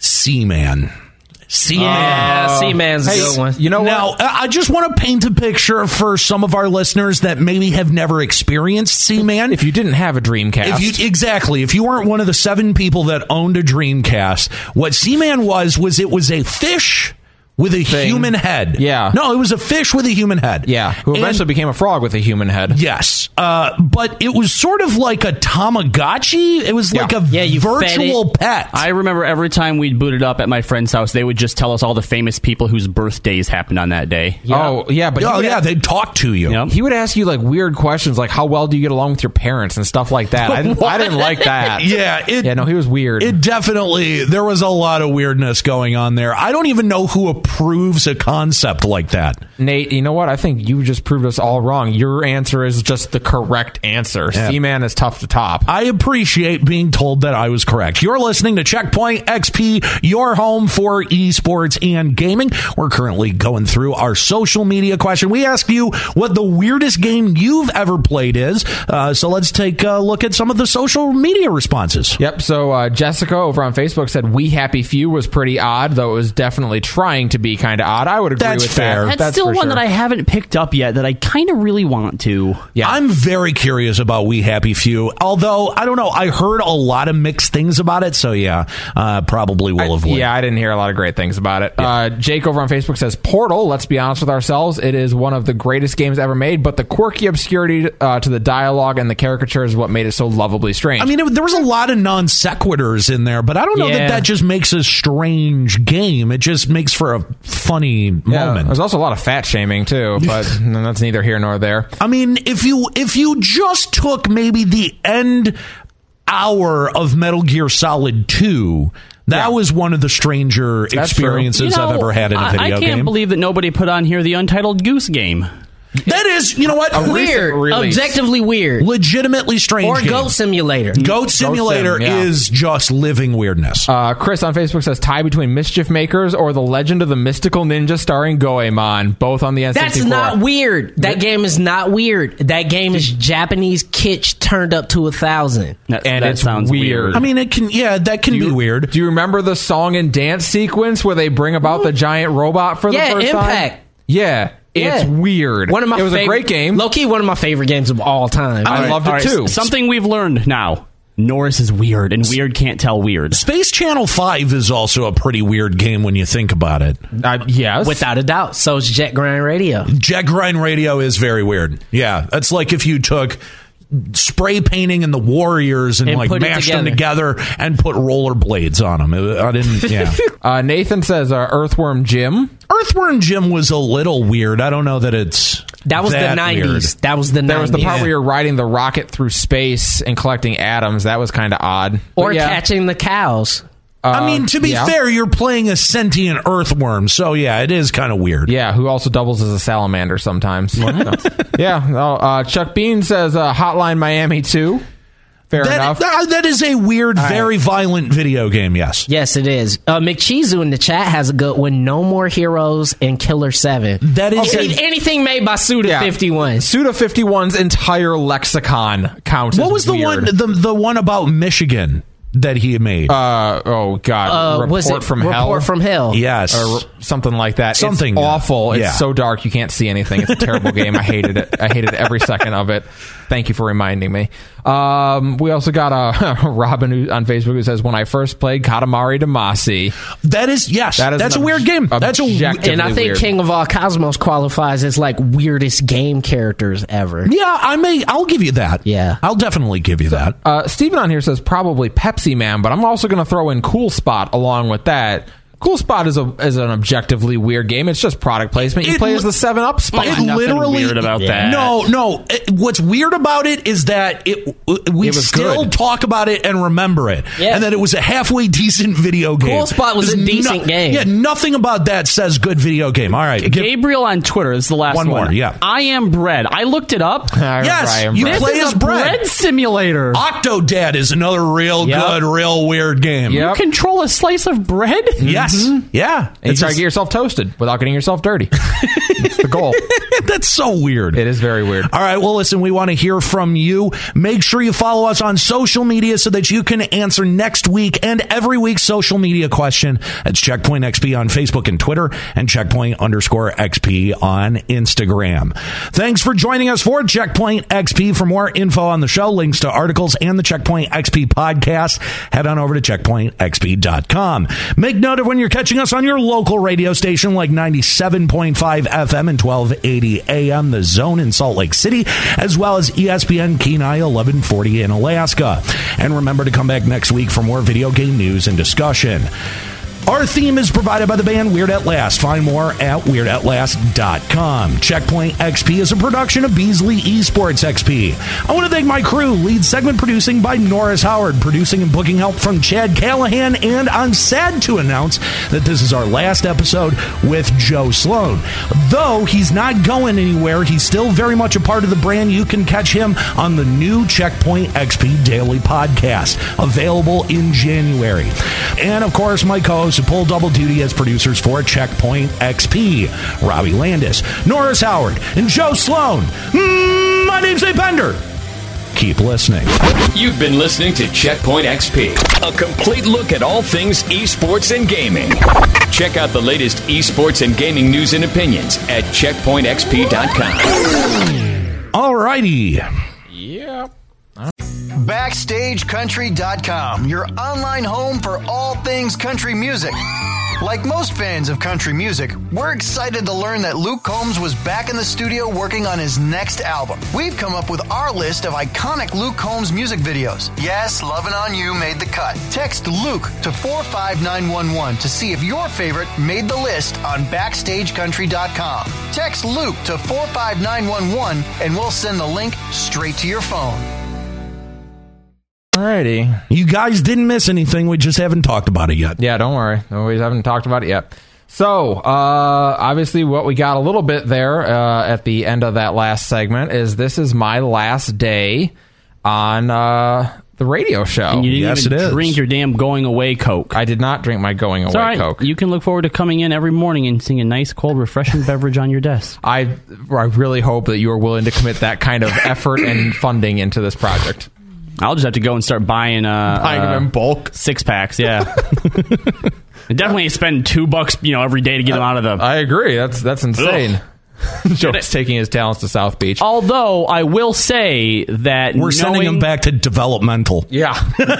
Seaman. Seaman. Yeah, Seaman's a Hey, good one. you know Now, what? I I just want to paint a picture for some of our listeners that maybe have never experienced Seaman. If you didn't have a Dreamcast, If you exactly, if you weren't one of the seven people that owned a Dreamcast, what Seaman was was it was a fish with a thing. human head. Yeah. No, it was a fish with a human head. Yeah, who eventually And- became a frog with a human head. Yes, uh, but it was sort of like a Tamagotchi. It was Yeah. like a Yeah, you fed virtual it. pet. I remember every time we'd boot it up at my friend's house, they would just tell us all the famous people whose birthdays happened on that day. Oh, yeah, but he oh would yeah, a- they'd talk to you. Yep. he would ask you like weird questions, like how well do you get along with your parents and stuff like that. I didn't, I didn't like that. Yeah, it, yeah, no, he was weird. It definitely, there was a lot of weirdness going on there. I don't even know who approves a concept like that. Nate, you know what? I think you just proved us all wrong. Your answer is just the correct answer. Yeah. C-Man is tough to top. I appreciate being told that I was correct. You're listening to Checkpoint X P, your home for esports and gaming. We're currently going through our social media question. We asked you what the weirdest game you've ever played is. Uh, so let's take a look at some of the social media responses. Yep, so uh, Jessica over on Facebook said We Happy Few was pretty odd, though it was definitely trying to be kind of odd. I would agree That's with fair. that. That's, still for one sure. that I haven't picked up yet that I kind of really want to. Yeah. I'm very curious about We Happy Few, although I don't know. I heard a lot of mixed things about it, so yeah, uh, probably will I- avoid. yeah, I didn't hear a lot of great things about it. Uh, Jake over on Facebook says Portal, let's be honest with ourselves, it is one of the greatest games ever made, but the quirky obscurity uh, to the dialogue and the caricatures is what made it so lovably strange. I mean, it, there was a lot of non sequiturs in there, but I don't know Yeah. that that just makes a strange game. It just makes for a funny yeah, moment. there's also a lot of fat shaming too, but that's neither here nor there. I mean, if you if you just took maybe the end hour of Metal Gear Solid two, that Yeah. was one of the stranger That's true. experiences You know, I've ever had in a I- video I can't game. believe that nobody put on here the Untitled Goose Game. That is, you know what? Weird. release. Objectively weird. Legitimately strange Or game. Goat Simulator. Goat Simulator Sim, yeah. is just living weirdness. Uh, Chris on Facebook says tie between Mischief Makers or The Legend of the Mystical Ninja starring Goemon, both on the N That's sixty-four. not weird. That game is not weird. That game is Japanese kitsch turned up to a thousand. That, And that it's sounds weird. weird. I mean, it can, yeah, that can Do be you- weird. Do you remember the song and dance sequence where they bring about the giant robot for the Yeah, first time? Impact. Yeah, it's Yeah. weird. One of my it was favorite, a great game. Low key, one of my favorite games of all time. I All loved it all too. Something we've learned now. Norris is weird, and weird can't tell weird. Space Channel five is also a pretty weird game when you think about it. Uh, yes. Without a doubt. So is Jet Grind Radio. Jet Grind Radio is very weird. Yeah, that's like if you took spray painting and the Warriors and, And like put it mashed them together and put rollerblades on them. It- I didn't. Yeah. Uh, Nathan says uh, Earthworm Jim. Earthworm Jim was a little weird. I don't know that it's That was that the nineties. weird. That was the There nineties. was the part where you're riding the rocket through space and collecting atoms. That was kind of odd. Or But yeah, catching the cows. I mean, to be yeah. fair, you're playing a sentient earthworm, so yeah, it is kind of weird. Yeah, who also doubles as a salamander sometimes. So, yeah. Oh, uh, Chuck Bean says uh, Hotline Miami two. Fair That, enough. that- that is a weird, very violent video game. Yes. Yes, it is. Uh, McCheezu in the chat has a good one. No More Heroes and Killer seven. That is Any- a- anything made by Suda Yeah. fifty-one. Suda fifty-one's entire lexicon counts. What as was the weird. one? The the one about Michigan that he made? Uh, oh God! Uh, Report was it from Report Hell? from Hell? yes. or something like that. Something, it's yeah. awful. It's Yeah. so dark you can't see anything. It's a terrible game. I hated it. I hated every second of it. Thank you for reminding me. Um, we also got a Robin who, on Facebook who says, "When I first played Katamari Damacy, that is yes. That is that's a an weird obj- game. That's a objective- And I think weird. King of All Cosmos qualifies as like weirdest game characters ever. yeah. I may. I'll give you that. Yeah. I'll definitely give you that. uh, Steven on here says probably Pepsi Man, but I'm also going to throw in Cool Spot along with that." Cool Spot is a is an objectively weird game. It's just product placement. You It play li- as the Seven Up Spot. It Nothing literally weird about that. No, no. It- what's weird about it is that it we It was still good. talk about it and remember it, Yeah. and that it was a halfway decent video game. Cool Spot was a There's decent game. Yeah, nothing about that says good video game. All right, give- Gabriel on Twitter is the last One one. more, yeah. I am bread. I looked it up. I remember Yes, I am you right. This play is as a bread. bread simulator. Octodad is another real Yep. good, real weird game. Yep. You control a slice of bread? Yes. Yeah. And you It's try a- to get yourself toasted without getting yourself dirty. It's the goal. That's so weird. It is very weird. All right, well, listen, we want to hear from you. Make sure you follow us on social media so that you can answer next week and every week's social media question. That's Checkpoint X P on Facebook and Twitter, and Checkpoint underscore X P on Instagram. Thanks for joining us for Checkpoint X P. For more info on the show, links to articles, and the Checkpoint X P podcast, head on over to checkpoint x p dot com. Make note of when you're catching us on your local radio station like ninety-seven point five F M and twelve eighty A M, The Zone in Salt Lake City, as well as E S P N Kenai eleven forty in Alaska. And remember to come back next week for more video game news and discussion. Our theme is provided by the band Weird at Last. Find more at weird at last dot com. Checkpoint X P is a production of Beasley Esports X P. I want to thank my crew. Lead segment producing by Norris Howard. Producing and booking help from Chad Callahan. And I'm sad to announce that this is our last episode with Joe Sloan. Though he's not going anywhere, he's still very much a part of the brand. You can catch him on the new Checkpoint X P Daily podcast, available in January. And of course, my co-hosts who pull double duty as producers for Checkpoint X P, Robbie Landis, Norris Howard, and Joe Sloan. Mm, my name's Dave Bender. Keep listening. You've been listening to Checkpoint X P, a complete look at all things esports and gaming. Check out the latest esports and gaming news and opinions at checkpoint x p dot com. All righty. Yeah. Backstage Country dot com, your online home for all things country music. Like most fans of country music, we're excited to learn that Luke Combs was back in the studio working on his next album. We've come up with our list of iconic Luke Combs music videos. Yes, Lovin' On You made the cut. Text Luke to four five nine one one to see if your favorite made the list on Backstage Country dot com. Text Luke to four five nine one one and we'll send the link straight to your phone. Alrighty. You guys didn't miss anything. We just haven't talked about it yet. Yeah, don't worry. We haven't talked about it yet. So, uh, obviously what we got a little bit there uh, at the end of that last segment is this is my last day on uh, the radio show. And you didn't Yes, even it is. drink your damn going away Coke. I did not drink my going It's away all right. Coke. You can look forward to coming in every morning and seeing a nice, cold, refreshing beverage on your desk. I, I really hope that you are willing to commit that kind of effort and funding into this project. I'll just have to go and start buying uh, Buying them uh, in bulk. six packs. Yeah, I definitely spend two bucks, you know, every day to get them out of the. I agree. That's that's insane. Joe's taking his talents to South Beach. Although I will say that We're sending knowing- him back to developmental. Yeah.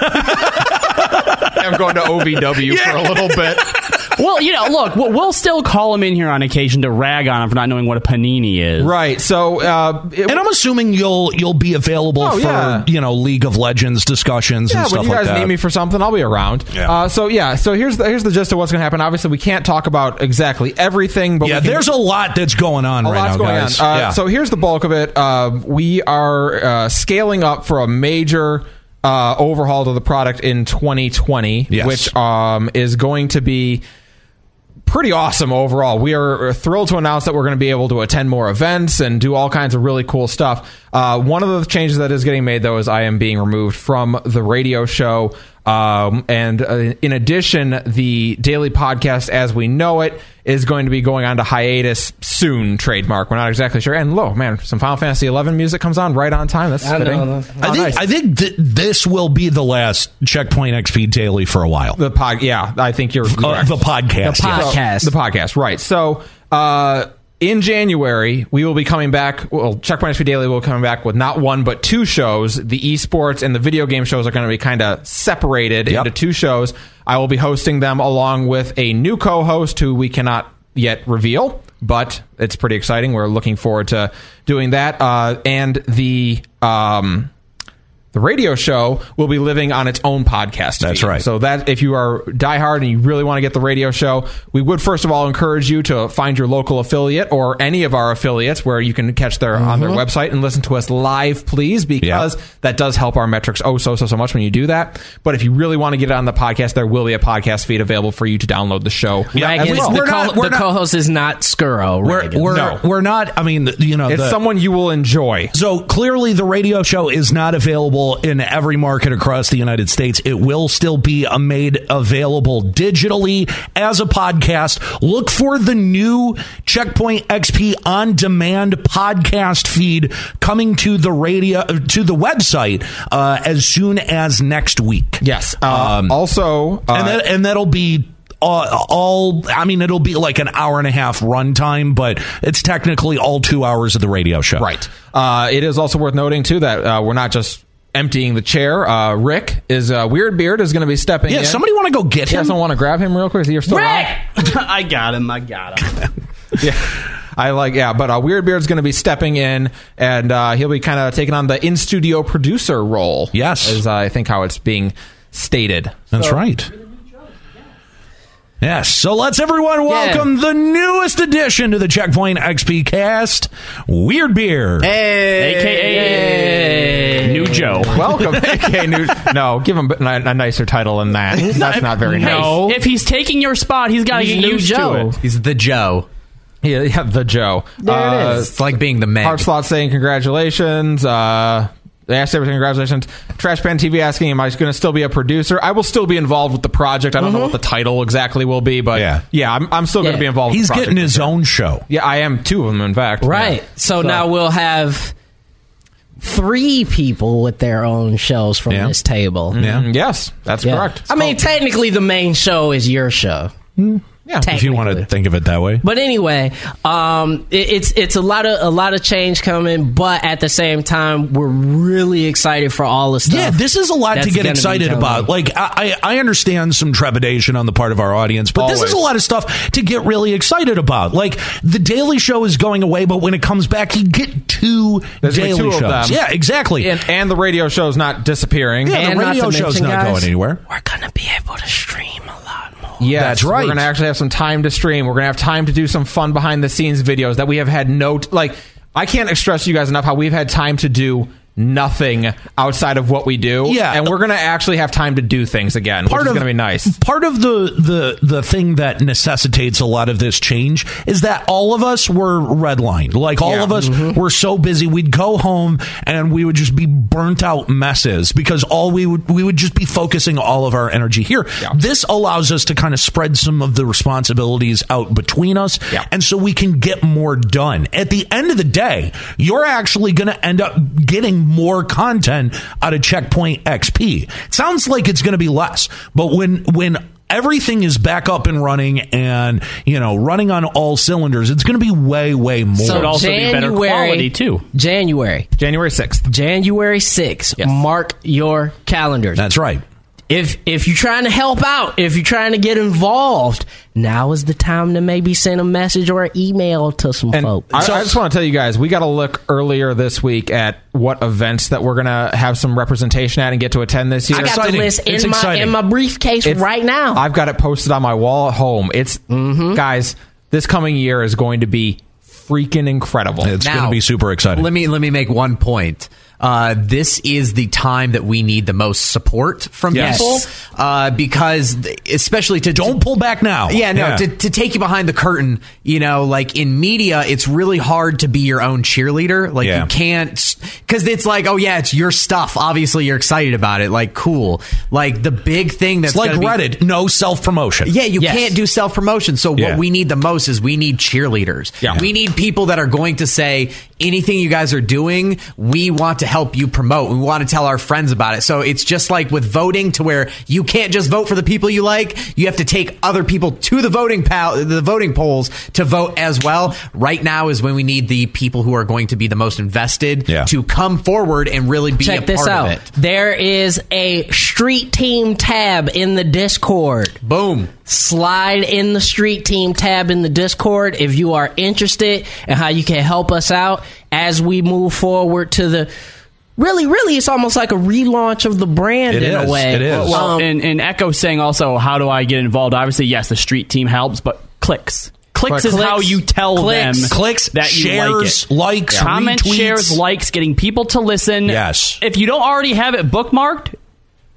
I'm going to O V W for a little bit. Well, you know, look, we'll, we'll still call him in here on occasion to rag on him for not knowing what a panini is. Right. So, uh, it, And I'm assuming you'll you'll be available Oh, for yeah. you know League of Legends discussions yeah, and stuff when you like guys that. need me for something, I'll be around. Yeah. Uh, so yeah, so here's the here's the gist of what's going to happen. Obviously, we can't talk about exactly everything, but yeah, we can, there's a lot that's going on a right lot's now, going guys. on. Uh, yeah. So here's the bulk of it. Uh, we are uh, scaling up for a major uh, overhaul to the product in twenty twenty, Yes. which um, is going to be pretty awesome overall. We are thrilled to announce that we're going to be able to attend more events and do all kinds of really cool stuff. Uh, one of the changes that is getting made, though, is I am being removed from the radio show. Um, and uh, in addition, the daily podcast as we know it is going to be going on to hiatus soon, trademark. We're not exactly sure. And look, man, some Final Fantasy eleven music comes on right on time. That's I know, fitting. no. I Oh, think nice. I think th- this will be the last Checkpoint X P Daily for a while. The pod, yeah, I think you're Uh, correct. the podcast. The yes. podcast. The podcast, right. So, uh, in January, we will be coming back. Well, Checkpoint X P Daily will be coming back with not one, but two shows. The esports and the video game shows are going to be kind of separated Yep. into two shows. I will be hosting them along with a new co-host who we cannot yet reveal, but it's pretty exciting. We're looking forward to doing that. Uh, and the... Um, The radio show will be living on its own podcast That's feed. right. So that if you are diehard and you really want to get the radio show, we would first of all encourage you to find your local affiliate or any of our affiliates where you can catch their on their website and listen to us live, please, because Yeah. that does help our metrics oh so so so much when you do that. But if you really want to get it on the podcast, there will be a podcast feed available for you to download the show. Yeah, as Reagan, well. the, We're co- not- we're the not- co-host is not Skuro. We're Reagan. we're, No. we're not. I mean, you know, It's the, someone you will enjoy. so clearly the radio show is not available available in every market across the United States. It will still be uh, made available digitally as a podcast. Look for the new Checkpoint X P On Demand podcast feed coming to the radio, to the website uh, as soon as next week. Yes. Uh, um, also, uh, and, that, and that'll be all, all, I mean, it'll be like an hour and a half runtime, but it's technically all two hours of the radio show. Right. Uh, it is also worth noting, too, that uh, we're not just emptying the chair. Uh, Rick is uh, Weird Beard is going to be stepping yeah, in. Yeah, somebody want to go get you him? You guys want to grab him real quick? You're still Rick! I got him. I got him. Yeah. I like, yeah, but uh, Weird Beard's going to be stepping in, and uh, he'll be kind of taking on the in-studio producer role. Yes. Is, uh, I think, how it's being stated. That's so, right. Yes, so let's everyone welcome yeah. the newest addition to the Checkpoint X P cast, Weird Beard. Hey! A K A hey. New Joe. Welcome, A K A New No, give him a nicer title than that. That's not very nice. No. If he's taking your spot, he's got to get used Joe. to it. He's the Joe. Yeah, yeah, the Joe. There uh, it is. It's like being the man. Heartslot saying congratulations. Uh... They asked everything, congratulations. Trashpan T V asking, am I going to still be a producer? I will still be involved with the project. I don't mm-hmm. know what the title exactly will be, but yeah, yeah I'm, I'm still yeah. going to be involved He's with the project. He's getting his own show. Yeah, I am, two of them, in fact. Right. Yeah. So, so now we'll have three people with their own shows from yeah. this table. Yeah. Mm, yes, that's yeah. correct. It's I mean, technically, the main show is your show. Mm. Yeah, if you want to think of it that way. But anyway, um, it, it's it's a lot of a lot of change coming, but at the same time, we're really excited for all the stuff. Yeah, this is a lot to get excited about. Like, I, I understand some trepidation on the part of our audience, but Always. This is a lot of stuff to get really excited about. Like, the Daily Show is going away, but when it comes back, you get two There's Daily two shows. Of them. Yeah, exactly. And, and the radio show's not disappearing. Yeah, and the radio not show's mention, not guys, going anywhere. We're going to be able to stream a lot more. Yes, that's right. We're going to actually have some time to stream. We're going to have time to do some fun behind the scenes videos that we have had no t- like I can't stress to you guys enough how we've had time to do nothing outside of what we do. Yeah. And we're going to actually have time to do things again, part which is going to be nice. Part of the, the, the thing that necessitates a lot of this change is that all of us were redlined. Like, all yeah. of us mm-hmm. were so busy, we'd go home and we would just be burnt out messes because all we would, we would just be focusing all of our energy here. Yeah. This allows us to kind of spread some of the responsibilities out between us. Yeah. And so we can get more done. At the end of the day, you're actually going to end up getting more content out of Checkpoint X P. It sounds like it's going to be less, but when when everything is back up and running and, you know, running on all cylinders, it's going to be way, way more. So it'd also January, be better quality, too. January. January sixth. January sixth. Yes. Mark your calendars. That's right. If if you're trying to help out, if you're trying to get involved, now is the time to maybe send a message or an email to some and folks. I, I just want to tell you guys, we got to look earlier this week at what events that we're going to have some representation at and get to attend this year. I got exciting. the list it's in exciting. my in my briefcase it's, right now. I've got it posted on my wall at home. It's mm-hmm. guys, this coming year is going to be freaking incredible. It's Now, going to be super exciting. Let me let me make one point. Uh, this is the time that we need the most support from yes. people, uh, because especially to don't to, pull back now. Yeah, no, yeah. To, to take you behind the curtain. You know, like in media, it's really hard to be your own cheerleader. Like yeah. you can't, because it's like, oh yeah, it's your stuff. Obviously, you're excited about it. Like, cool. Like the big thing that's it's like be, Reddit, no self promotion. Yeah, you yes. can't do self promotion. So yeah. what we need the most is we need cheerleaders. Yeah. We need people that are going to say anything you guys are doing, we want to help you promote. We want to tell our friends about it. So it's just like with voting, to where you can't just vote for the people you like. You have to take other people to the voting pal- the voting polls to vote as well. Right now is when we need the people who are going to be the most invested yeah. to come forward and really be Check a this part out. of it. There is a street team tab in the Discord. Boom. Slide in the street team tab in the Discord if you are interested in how you can help us out as we move forward to the really really it's almost like a relaunch of the brand it in is, a way. it is. Well, um, and, and Echo saying also, how do I get involved? Obviously, yes, the street team helps, but clicks. Clicks, Clicks. is how you tell Clicks. them Clicks, that you shares, like it. likes, yeah. Comment, retweets. shares, likes, getting people to listen. Yes. If you don't already have it bookmarked,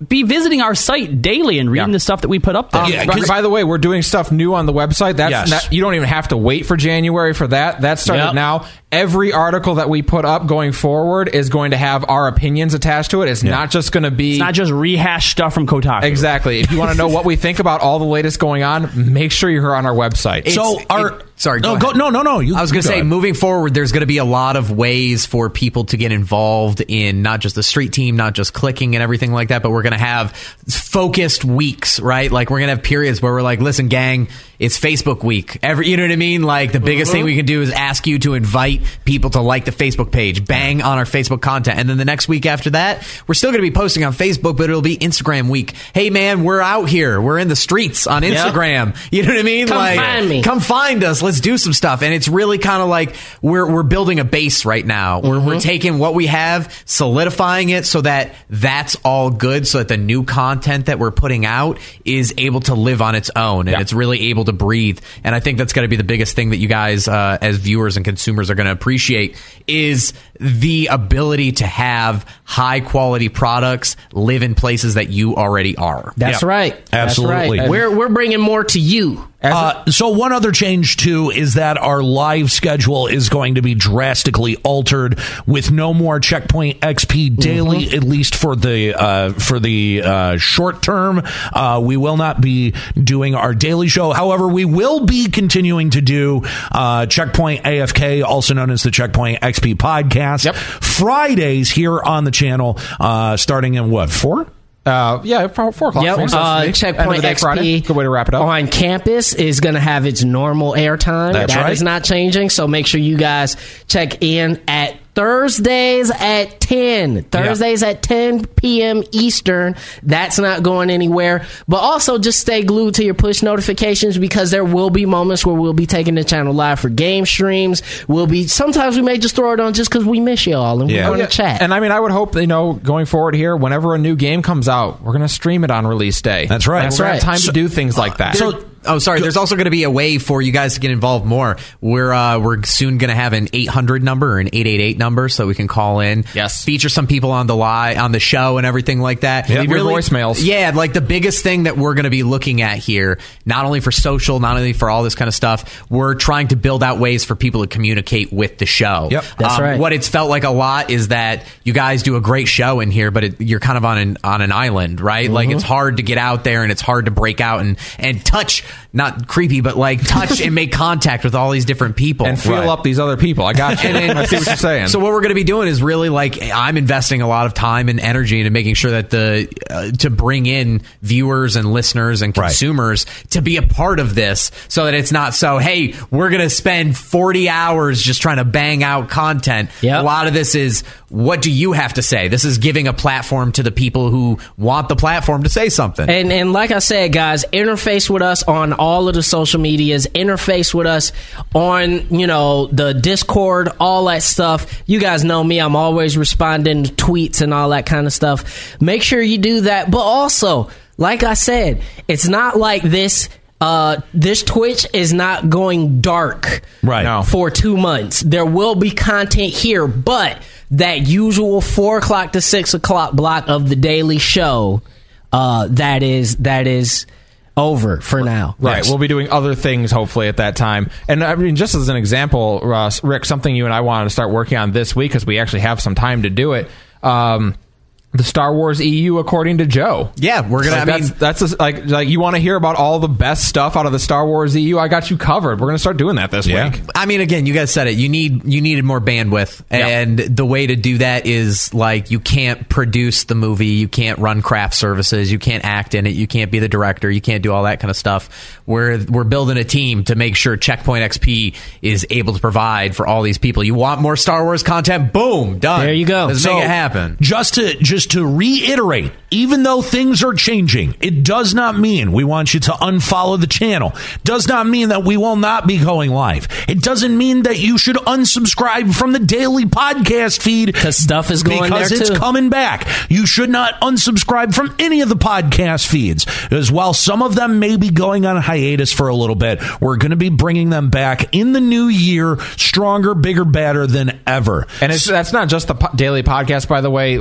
be visiting our site daily and reading Yeah. the stuff that we put up there. Um, Yeah, by, 'cause- by the way, we're doing stuff new on the website. That's Yes. not, you don't even have to wait for January for that. That started Yep. now. Every article that we put up going forward is going to have our opinions attached to it. It's Yeah. not just going to be It's not just rehash stuff from Kotaku. exactly. If you want to know what we think about all the latest going on, make sure you're on our website. So It's- our it- sorry, no, go go, ahead. no, no, no. You, I was going to go say, ahead. moving forward, there's going to be a lot of ways for people to get involved in not just the street team, not just clicking and everything like that, but we're going to have focused weeks, right? Like we're going to have periods where we're like, listen, gang, it's Facebook week. Every, you know what I mean? Like the biggest thing we can do is ask you to invite people to like the Facebook page, bang on our Facebook content. And then the next week after that, we're still going to be posting on Facebook, but it'll be Instagram week. Hey man, we're out here. We're in the streets on Yep. Instagram. You know what I mean? Come like, find me. Come find us. Let's do some stuff. And it's really kind of like we're we're building a base right now. We're we're taking what we have, solidifying it so that that's all good, so that the new content that we're putting out is able to live on its own and Yeah. it's really able to breathe. And I think that's going to be the biggest thing that you guys uh, as viewers and consumers are going to appreciate is the ability to have high quality products live in places that you already are. That's Yeah. right. Absolutely. That's right. We're we're bringing more to you. Uh, so one other change too is that our live schedule is going to be drastically altered with no more Checkpoint X P daily, Mm-hmm. at least for the uh, for the uh, short term. Uh, we will not be doing our daily show. However, we will be continuing to do uh, Checkpoint A F K, also known as the Checkpoint X P podcast, Yep. Fridays here on the channel, uh, starting in what four? Uh, yeah, four, four o'clock. Yep. Four, so Uh, to speak. End of Checkpoint the day X P Friday. Good way to wrap it up. on campus is going to have its normal airtime. That's That right. is not changing. So make sure you guys check in at Thursdays at ten. Thursdays at ten p.m. Eastern. That's not going anywhere. But also just stay glued to your push notifications because there will be moments where we'll be taking the channel live for game streams. We'll be sometimes we may just throw it on just because we miss y'all and Yeah. we want Yeah. to chat. And I mean, I would hope, you know, going forward here, whenever a new game comes out, we're going to stream it on release day. That's right. And That's we're gonna right. have time So- to do things like that. So Oh, sorry. There's also going to be a way for you guys to get involved more. We're uh, we're soon going to have an eight hundred number or an eight eight eight number, so we can call in. Yes. Feature some people on the live on the show and everything like that. Leave your voicemails. Yeah, like the biggest thing that we're going to be looking at here, not only for social, not only for all this kind of stuff, we're trying to build out ways for people to communicate with the show. Yep. That's Um, right. What it's felt like a lot is that you guys do a great show in here, but it, you're kind of on an on an island, right? Like it's hard to get out there and it's hard to break out and and touch, not creepy, but like touch and make contact with all these different people and feel Right. up these other people. I got you. I see what you're saying. So what we're going to be doing is really like I'm investing a lot of time and energy into making sure that the uh, to bring in viewers and listeners and Right. consumers to be a part of this, so that it's not so hey we're going to spend forty hours just trying to bang out content. Yep. A lot of this is what do you have to say? This is giving a platform to the people who want the platform to say something. And and like I said, guys, interface with us on all of the social medias. Interface with us on, you know, the Discord, all that stuff. You guys know me. I'm always responding to tweets and all that kind of stuff. Make sure you do that. But also, like I said, it's not like this. Uh, this Twitch is not going dark Right. No. for two months. There will be content here, but that usual four o'clock to six o'clock block of the daily show, uh, that is that is over for now. Right. Yes. We'll be doing other things hopefully at that time. And I mean, just as an example, Ross, Rick, something you and I wanted to start working on this week because we actually have some time to do it. Um, the Star Wars E U according to Joe. Yeah, we're gonna. Like, I mean, that's that's a, like like you want to hear about all the best stuff out of the Star Wars E U. I got you covered. We're gonna start doing that this Yeah. week. I mean, again, you guys said it. You need you needed more bandwidth, Yeah. and the way to do that is like you can't produce the movie, you can't run craft services, you can't act in it, you can't be the director, you can't do all that kind of stuff. We're we're building a team to make sure Checkpoint X P is able to provide for all these people. You want more Star Wars content? Boom, done. There you go. Let's So, make it happen. Just to just to reiterate, even though things are changing, it does not mean we want you to unfollow the channel. Does not mean that we will not be going live. It doesn't mean that you should unsubscribe from the daily podcast feed Because stuff is going because there it's too. coming back. You should not unsubscribe from any of the podcast feeds, as while some of them may be going on hiatus for a little bit, we're going to be bringing them back in the new year, stronger, bigger, badder than ever. And it's, that's not just the po- daily podcast, by the way. Like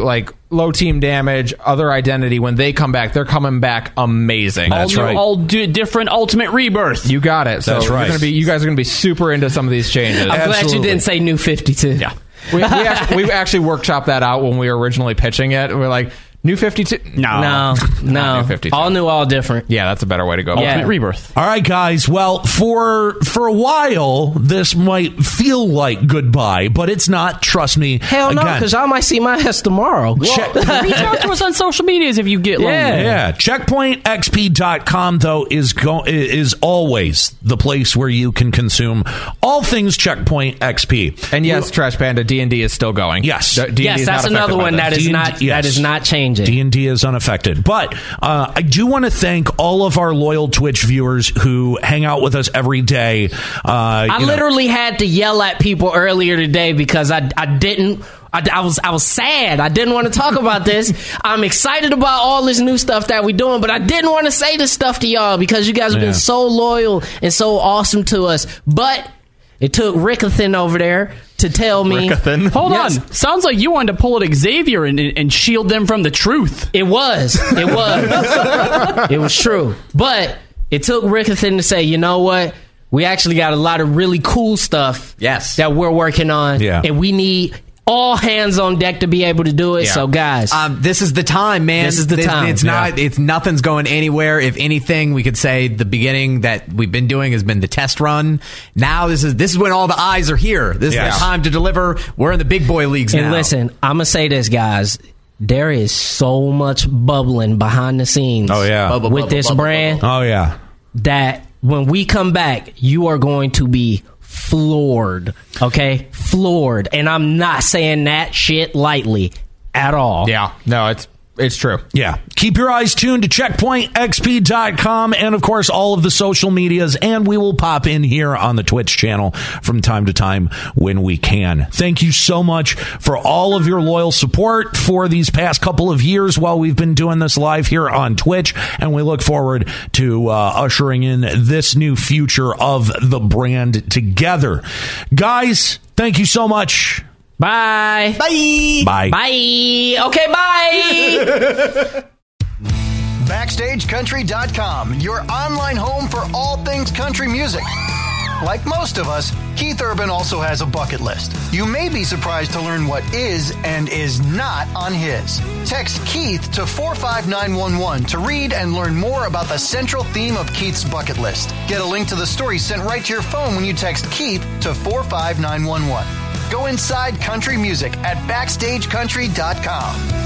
low team damage, other identity, when they come back, they're coming back amazing. all new, all d- different Ultimate Rebirth. You got it. So That's right. You're gonna be, you guys are going to be super into some of these changes. I'm glad you didn't say New fifty-two. Yeah. We, we actually, we actually workshopped that out when we were originally pitching it. We we're like, New fifty-two? No. No, no. New fifty-two. All new, all different. Yeah, that's a better way to go. Ultimate Rebirth. All right, guys. Well, for for a while, this might feel like goodbye, but it's not. Trust me. Hell no, Again, because y'all might see my ass tomorrow. check- Reach out to us on social medias if you get lonely. Yeah. Yeah, checkpoint x p dot com though is go is always the place where you can consume all things Checkpoint X P. And yes, Trash Panda, D and D is still going. Yes. D and D Yes, is that's not another affected by one this. that is D and D not yes. that is not changing. D and D is unaffected. But uh, I do want to thank all of our loyal Twitch viewers who hang out with us every day. Uh, I you know. literally had to yell at people earlier today because I I didn't. I, I was I was sad. I didn't want to talk about this. I'm excited about all this new stuff that we're doing, but I didn't want to say this stuff to y'all because you guys have Yeah. been so loyal and so awesome to us. But it took Rickathan over there to tell me. Rickathan? Hold Yes. on. Sounds like you wanted to pull at Xavier and, and shield them from the truth. It was. It was. It was true. But it took Rickathan to say, you know what? We actually got a lot of really cool stuff. Yes. That we're working on. Yeah. And we need all hands on deck to be able to do it. Yeah. So, guys. Um, this is the time, man. This is the time. It's Yeah. not. It's nothing's going anywhere. If anything, we could say the beginning that we've been doing has been the test run. Now this is this is when all the eyes are here. This Yes. is the time to deliver. We're in the big boy leagues and now. listen, I'm going to say this, guys. There is so much bubbling behind the scenes. Oh, yeah. Bubble, with bubble, this bubble, brand Oh yeah. that when we come back, you are going to be floored. Okay? Floored. And I'm not saying that shit lightly at all. Yeah, no, it's it's true. Yeah. Keep your eyes tuned to checkpoint x p dot com and, of course, all of the social medias. And we will pop in here on the Twitch channel from time to time when we can. Thank you so much for all of your loyal support for these past couple of years while we've been doing this live here on Twitch. And we look forward to uh, ushering in this new future of the brand together. Guys, thank you so much. Bye. Bye. Bye. Bye. Okay, bye. Backstage Country dot com, your online home for all things country music. Like most of us, Keith Urban also has a bucket list. You may be surprised to learn what is and is not on his. Text Keith to four five nine one one to read and learn more about the central theme of Keith's bucket list. Get a link to the story sent right to your phone when you text Keith to four five nine one one. Go inside country music at backstage country dot com.